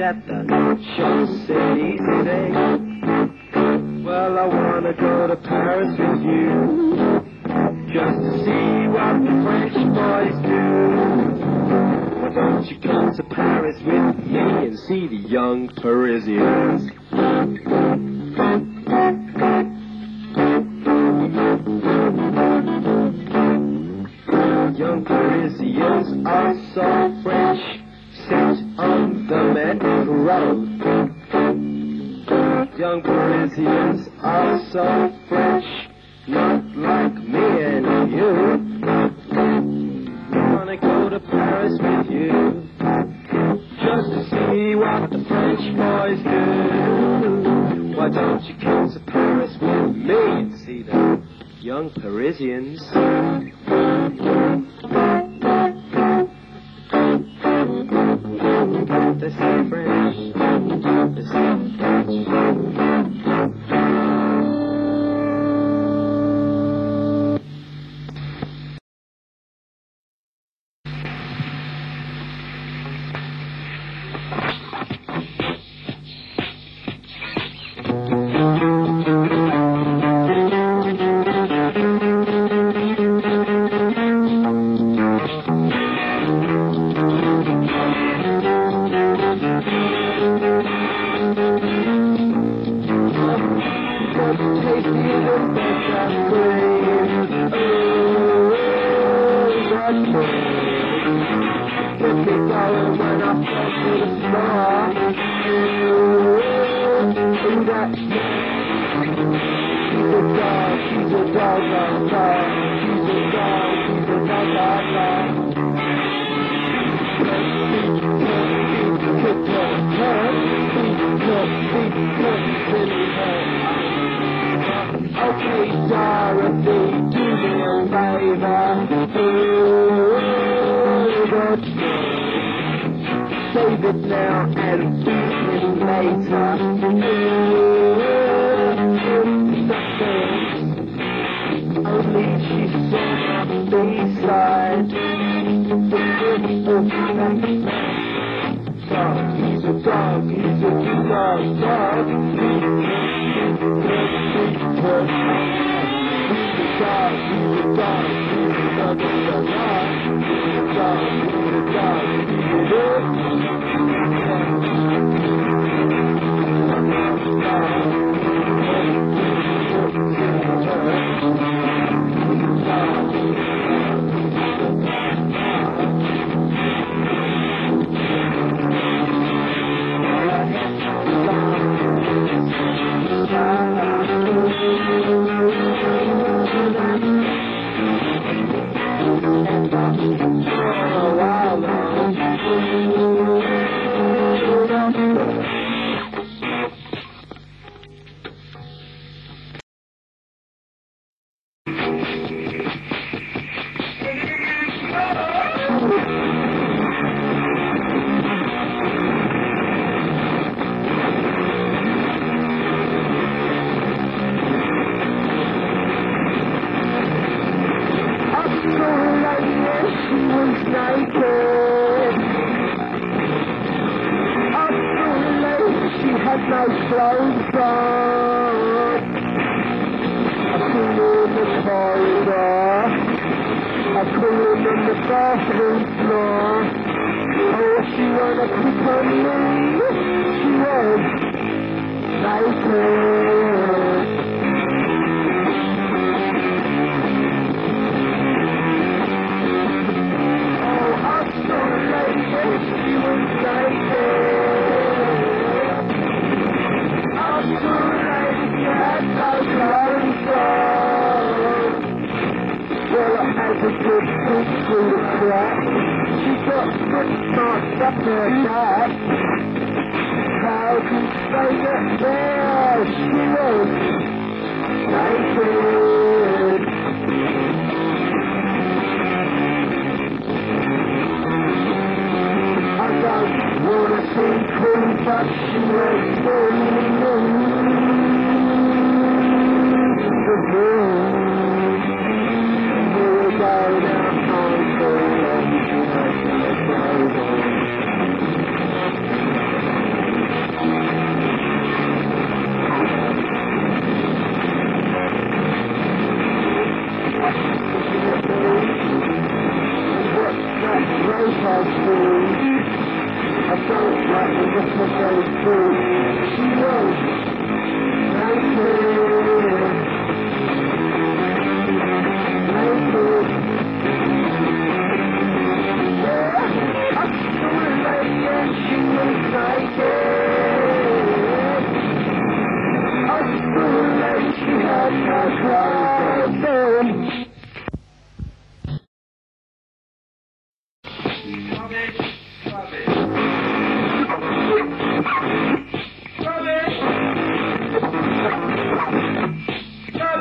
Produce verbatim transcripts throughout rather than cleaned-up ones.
at the Champs-Élysées today. Well, I wanna go to Paris with you, just to see what the French boys do. Why don't you come to Paris with me and see the young Parisians? Young Parisians are so French, sit on the metro. Young Parisians are so French, not like me and you. I wanna go to Paris with you, just to see what the French boys do. Why don't you come to Paris with me and see the young Parisians? They say French, they say French. Okay, Dorothy, do me a favor. Save it now and beat it later. Only she saw the B-side. Dog, he's a dog, he's a dog, dog. He's a dog, he's a dog, he's another dog. He's a dog, he's a dog, he's a dog. No clothes on. I see her in the corridor. I call her on the bathroom floor. Oh, she wanna pick on me. She was naked. Oh, I saw a lady. She was naked. Well, I had a good peek through the crack. She got foot marks up her back. How can you say that there she was naked? I don't wanna see cool, but she was still the moon. Here we go now, I'm going to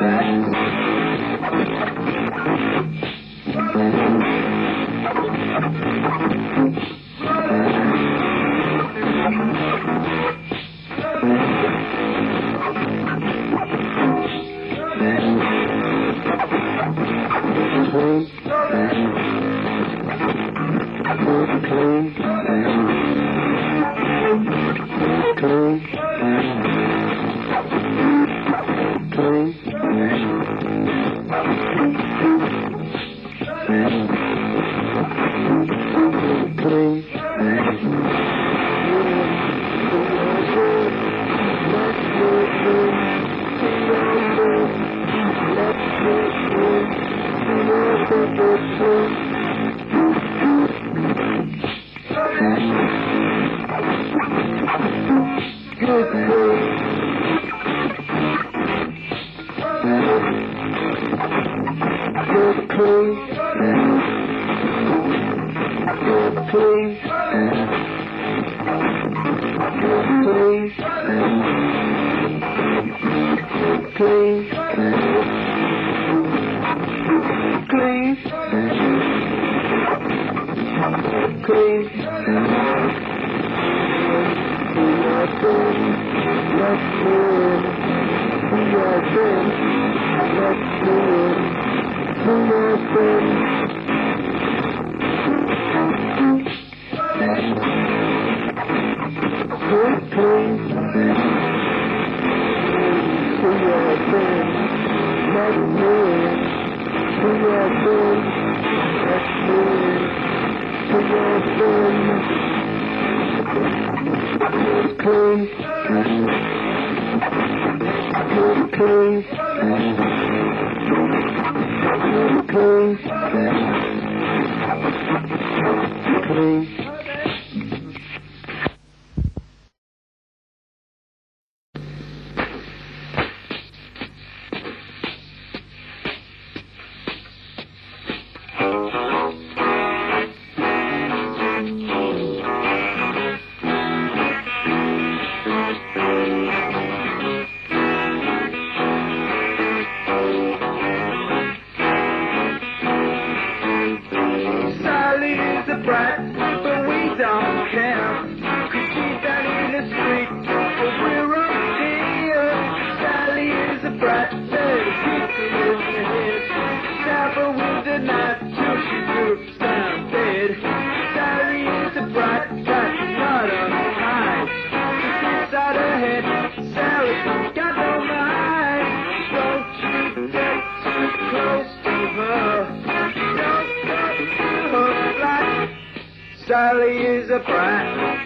Sally is a brat.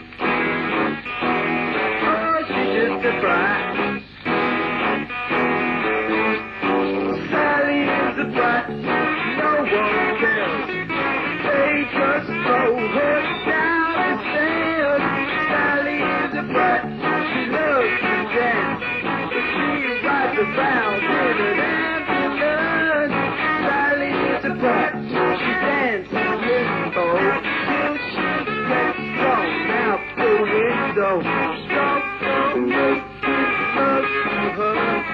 Oh, she's just a brat. Sally is a brat. No one cares. They just throw her down the stairs. Sally is a brat. She loves to dance, but she rides around in an ambulance. Sally is a brat. She dances limbo. So, stop, don't make it up to her.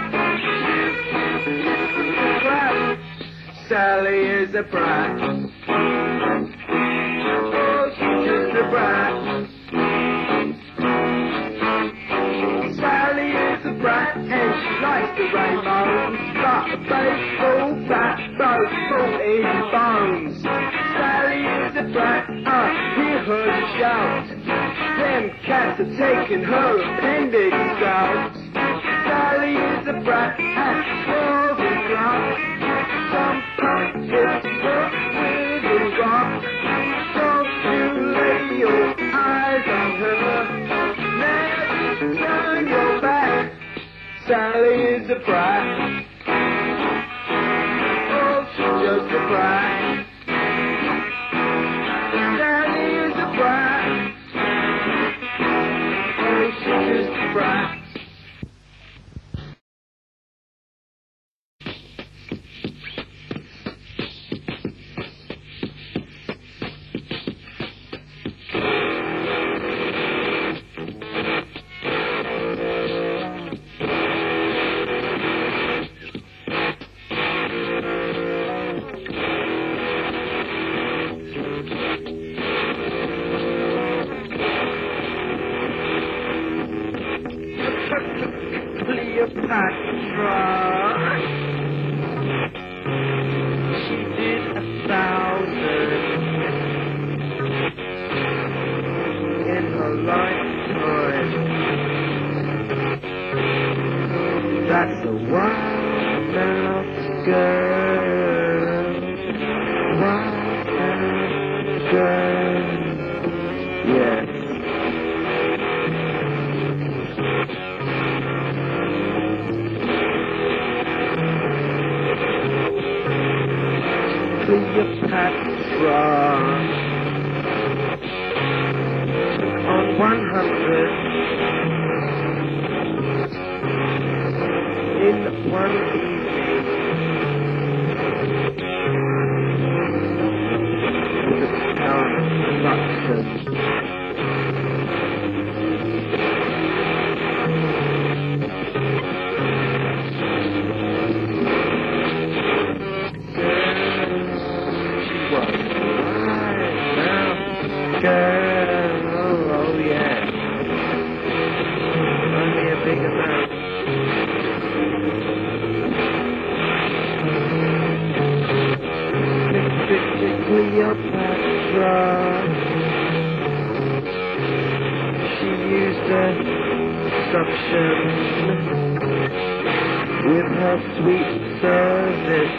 Sally is a brat. Oh, she's just a brat. Sally is a brat, and she likes the rainbow. Got a baseball bat, both forty bones. Sally is a brat, I hear her shout. Them cats are taking her appendix out. Sally is a brat at twelve o'clock. Some punk hits her with a rock. Don't you lay your eyes on her. Never turn your back. Sally is a brat. Oh, she's just a brat. Sally is a brat. Brat. a wild-mouthed girl, wild-mouthed girl, yeah. Cleopatra on one hundred in one evening with its power of seduction. Girl, oh, oh yeah. Only a big amount. Picture Cleopatra. She used her suction with her sweet service.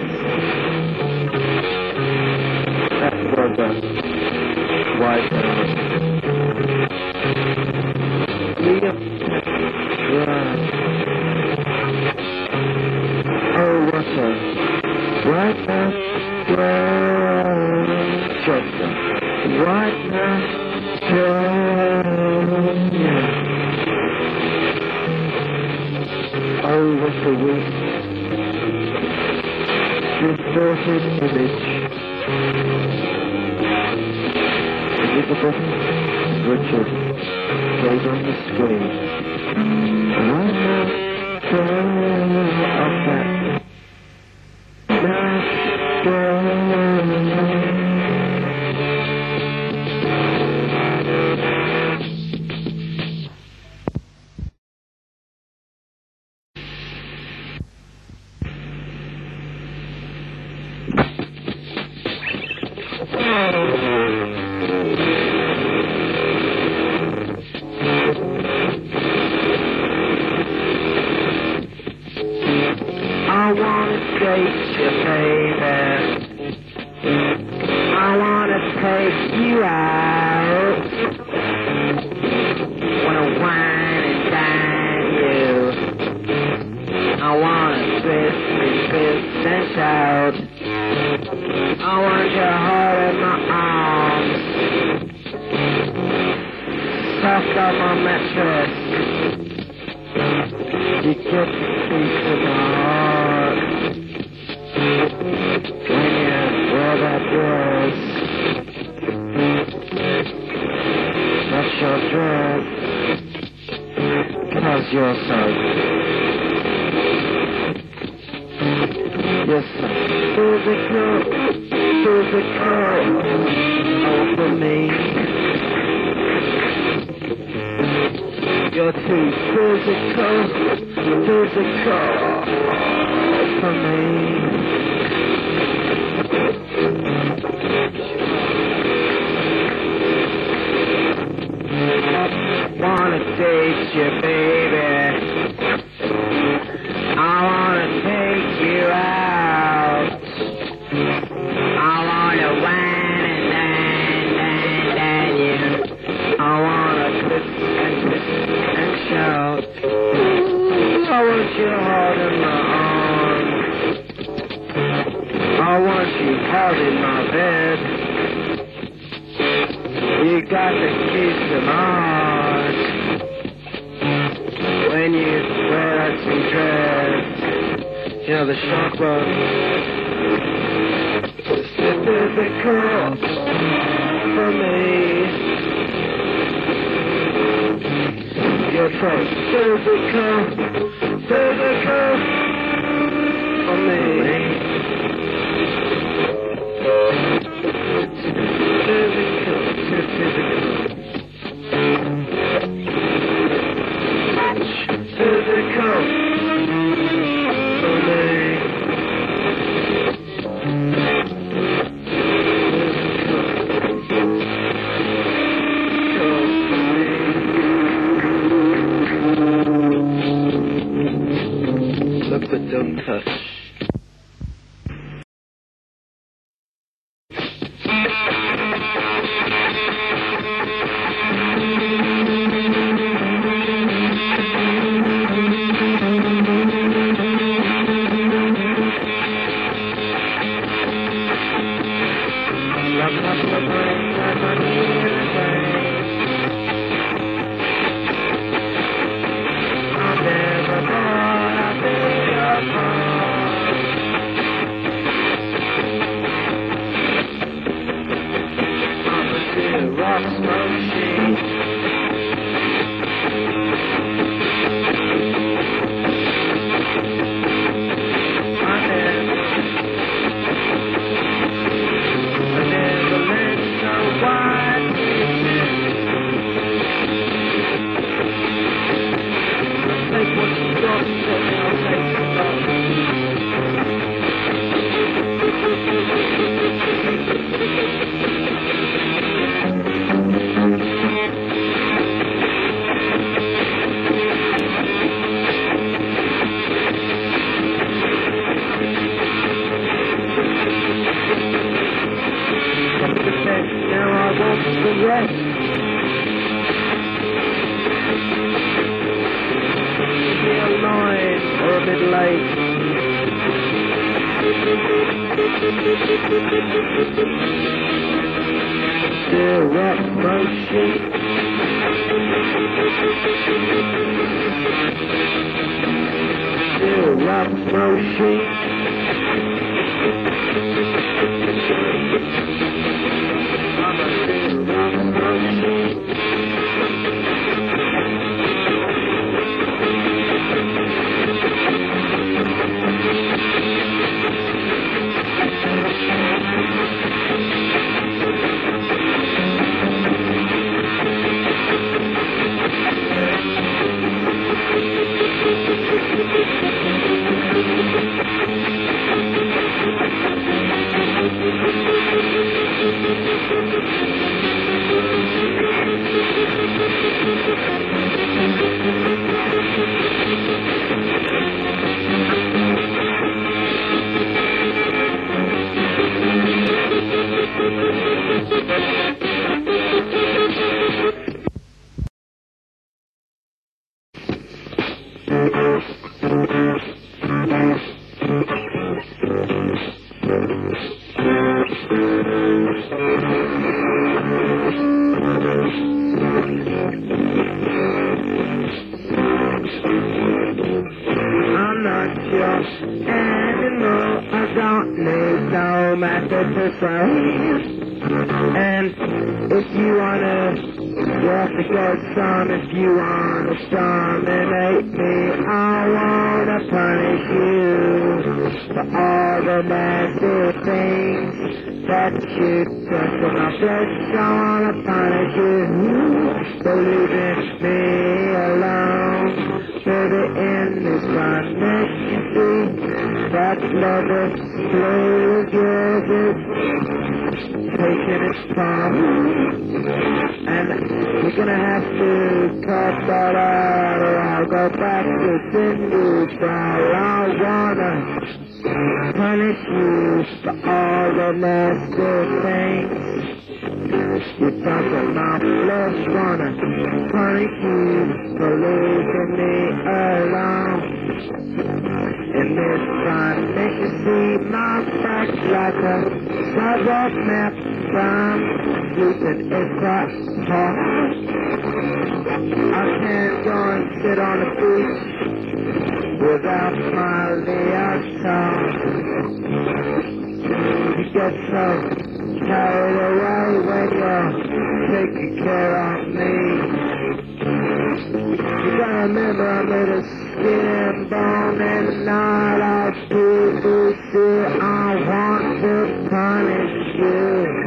That was a wise man. Cleopatra. Oh, what a right now, girl. Just a right now, girl. Yeah. Oh, what a week. Distorted image. Elizabeth Richard goes on the screen. Right now, girl of that nice girl. I wanna date you, baby. I wanna take you out. Wanna wine and dine you. I wanna twist and twist and shout. I want your heart in my arms. Soft on my mattress. You get the piece of my heart. When you wear that dress, that's your dress, 'cause you're so, you're so physical, physical over me. You're too physical, physical for me. Wanna date you, baby. I wanna take you out. I wanna wine and dine, dine, dine you. I wanna kiss and kiss and shout. I want your heart in my arms. I want you held in my bed. You got the keys to my heart. When you wear that sweet dress, you know the sharp one. It's physical for me. You're so physical, physical for me. Physical, too physical. Physical for me. Physical for me. Still up motion. Still up motion. I'm a still up motion. And if you wanna walk the good some, if you wanna dominate me, I wanna punish you for all the massive things that you done to my flesh. I wanna punish you for leaving me alone. Baby, in this connection, see that love is slow, taking its time, and we're gonna have to cut that out, or I'll go back to single style. I wanna punish you for all the nasty things you done to my flesh. Wanna punish you for leaving me alone. In this time, make you see my back like a sidewalk map. I'm sleeping in that hot. I can't go and sit on the beach without my leotard. You get so carried away when you're taking care of me. You gotta remember I'm made of skin and bone, and not all people see. I want to punish you.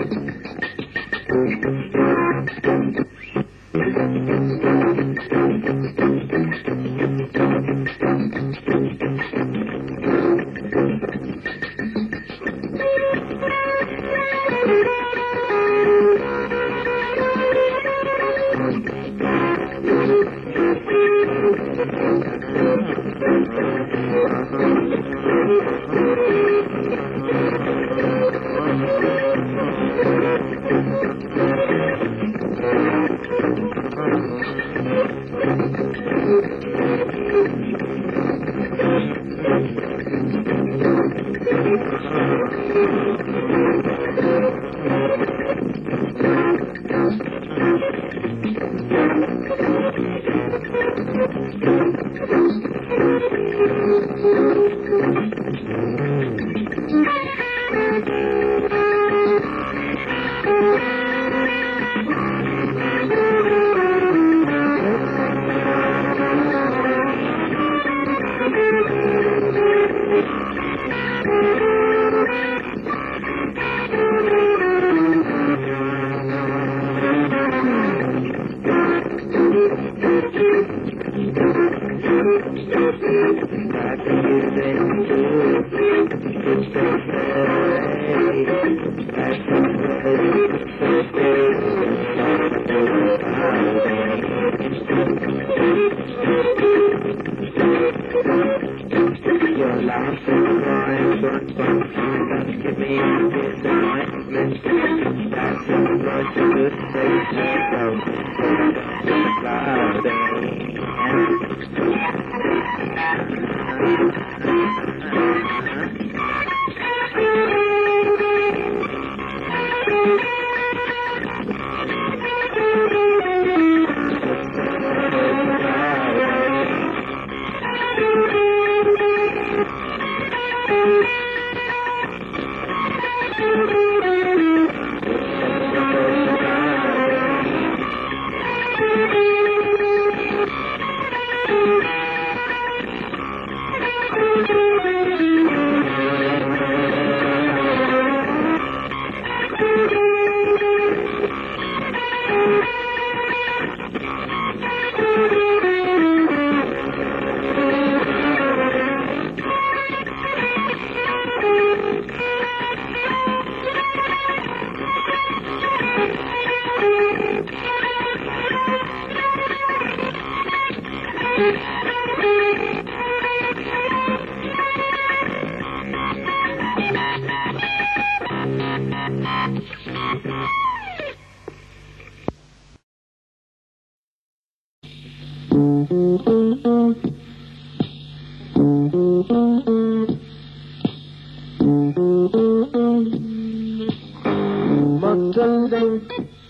Modeling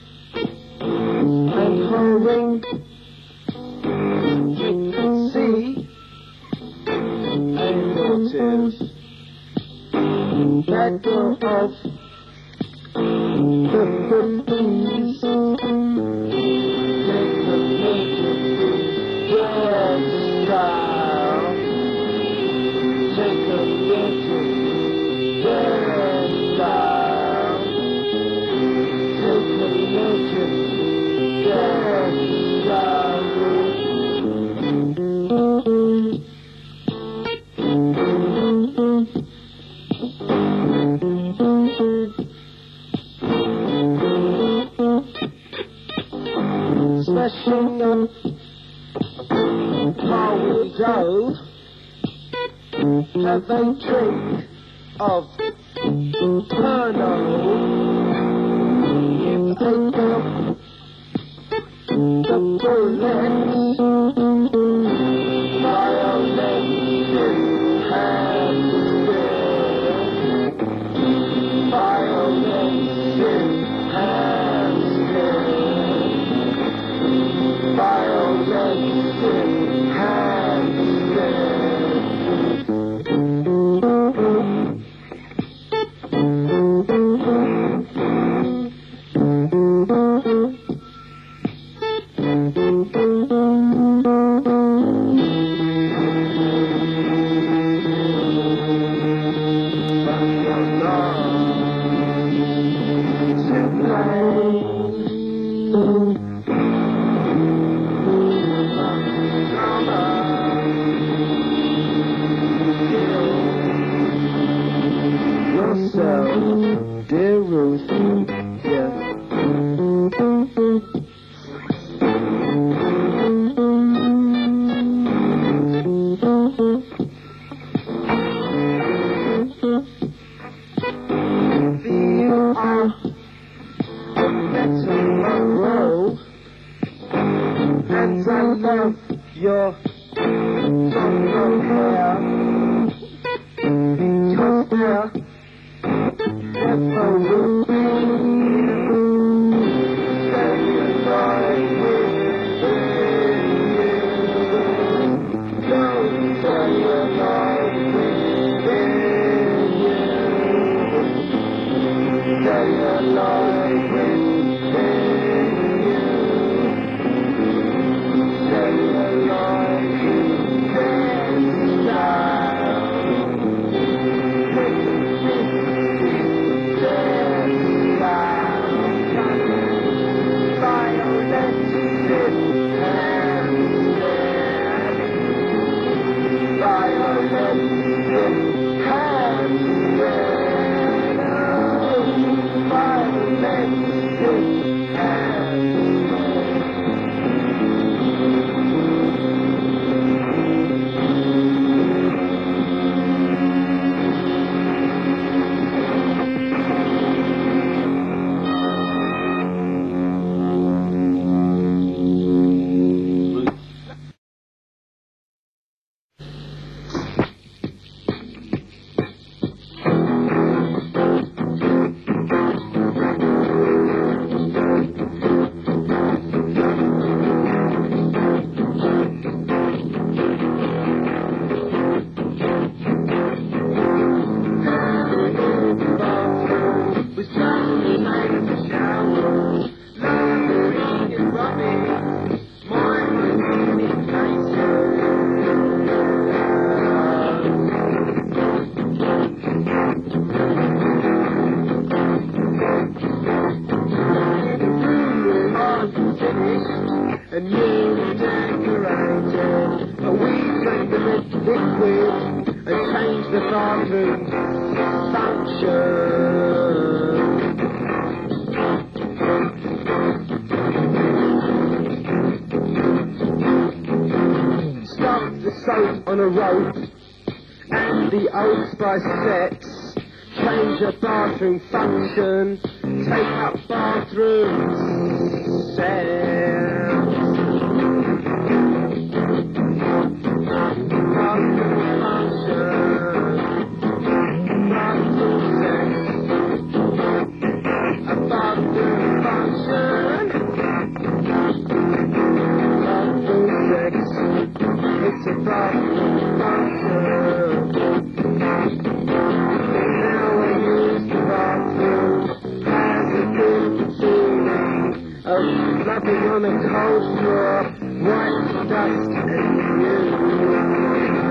and hurrying, you can see a motive. Let go of the fifties. Take the motive, your style. Take the motive, your style. Take the motive, your style. Smashing up how we go. Have a drink of Pernod. You pick up the bullets, violence in hands, violence in hands, violence in hands. Yourself, dear Ruth, yeah. You are better tomorrow, and I love your long hair. Just there. Never will be. Stay alive within you. Don't stay alive within you. Stay alive within you. Stay alive within style. And you decorated, but we drank the liquid and changed the bathroom function. Stuffed the soap on a rope and the Old Spice sex. Change the bathroom function. Take up bathroom sex. Bathroom function. Bathroom Driving on a cold floor, white dust and you.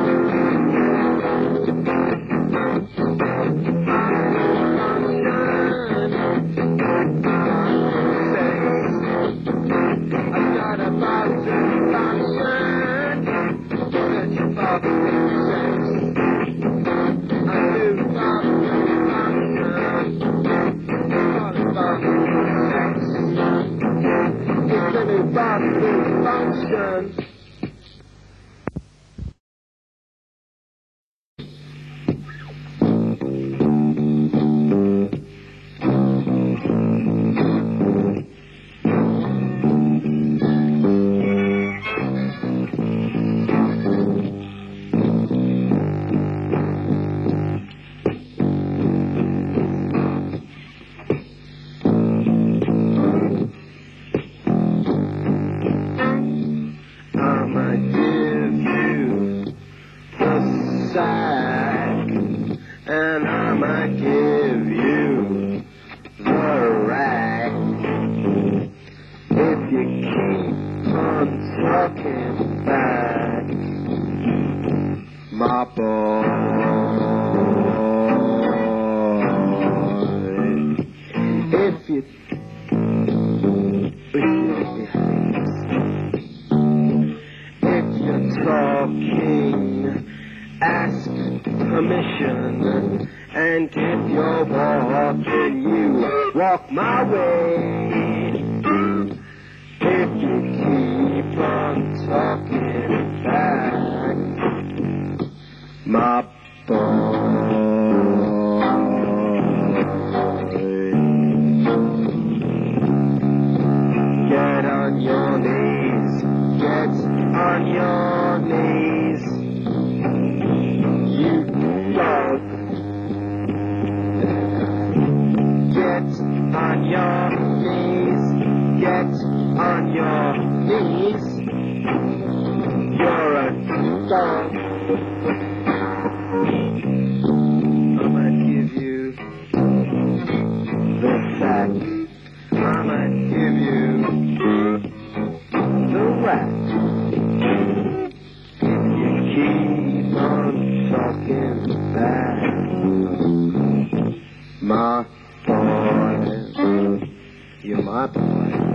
Bathroom function. And I might give you the rack if you keep on talking back, my boy. If you if you're talking, ask permission, and if you're walking, you walk my way. If you keep on talking back, my boy. Get on your knees, get on your knees, you dog. Get on your knees, get on your knees, you're a dog. I might give you the fact, I might give you the whack. If you keep on talking back, my boy, you're my boy.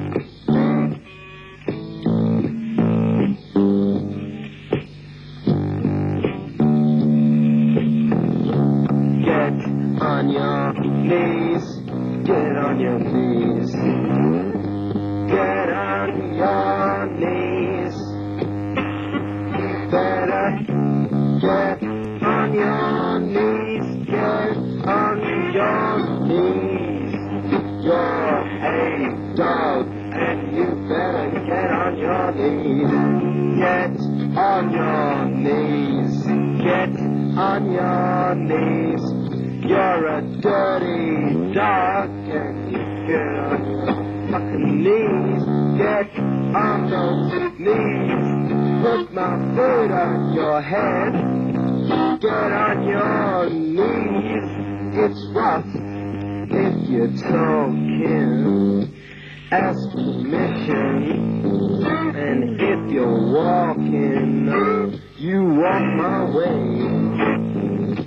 Get on your knees, get on your knees, get on your knees. Better get on your knees, get on your knees. You're a dog, and you better get on your knees. Get on your knees, get on your knees. You're a dirty dog, and you get on your fucking knees. Get on those knees. Put my foot on your head. Get on your knees. It's rough if you're talking. Ask permission. And if you're walking, you walk my way.